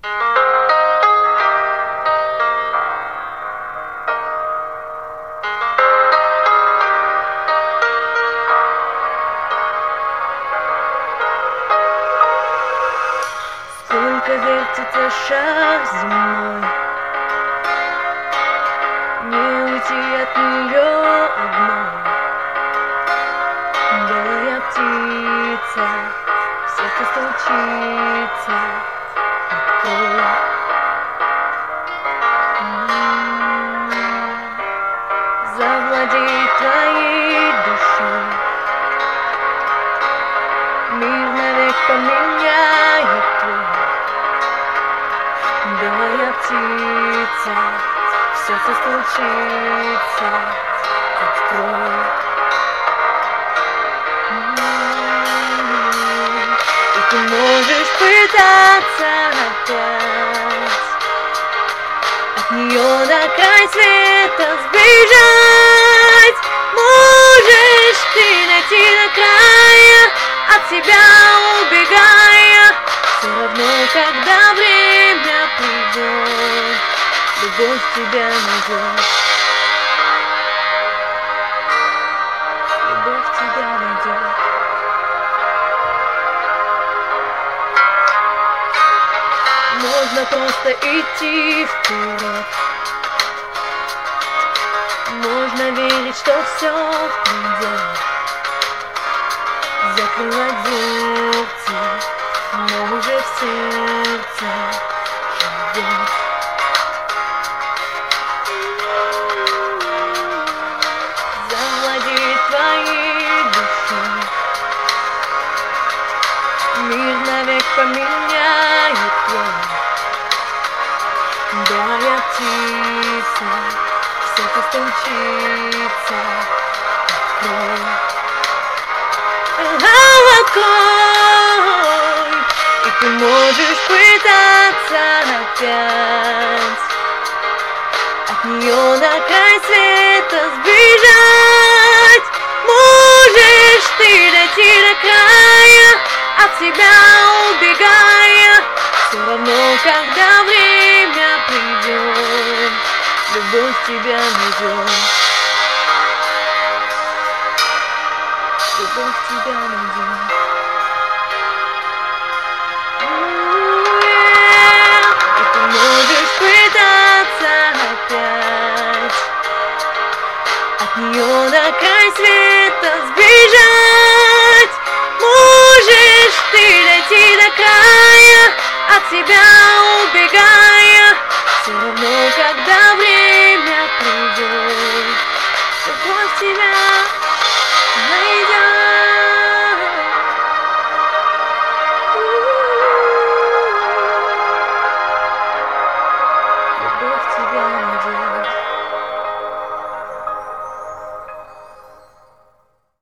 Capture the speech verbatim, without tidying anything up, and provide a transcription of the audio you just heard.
Сколько вертится шар земной, не уйти от нее одной. Белая птица, сердце стучится, открой. Завладей твоей душой, мир навек поменяет твой. Белая птица, в сердце стучится, открой. И ты можешь пытаться опять от нее на край света сбежать. Можешь ты найти на края, от себя убегая. Все равно, когда время придет, любовь тебя найдет. Любовь тебя найдет. Можно просто идти вперед, можно верить, что все придет. Закрывать дверцы, но уже в сердце живет. Завладей твоей душой, мир навек поменяет твой. Белая птица, в сердце стучится, открой. Открой. И ты можешь пытаться опять от нее на край света сбежать. Можешь ты дойти до края, от себя убегая. Все равно, когда время придет, любовь тебя найдет. Любовь тебя найдет. И ты можешь пытаться опять от нее на край света сбежать. Можешь ты дойти до края, от себя убегая. Все равно, когда время придет, любовь тебя найдет.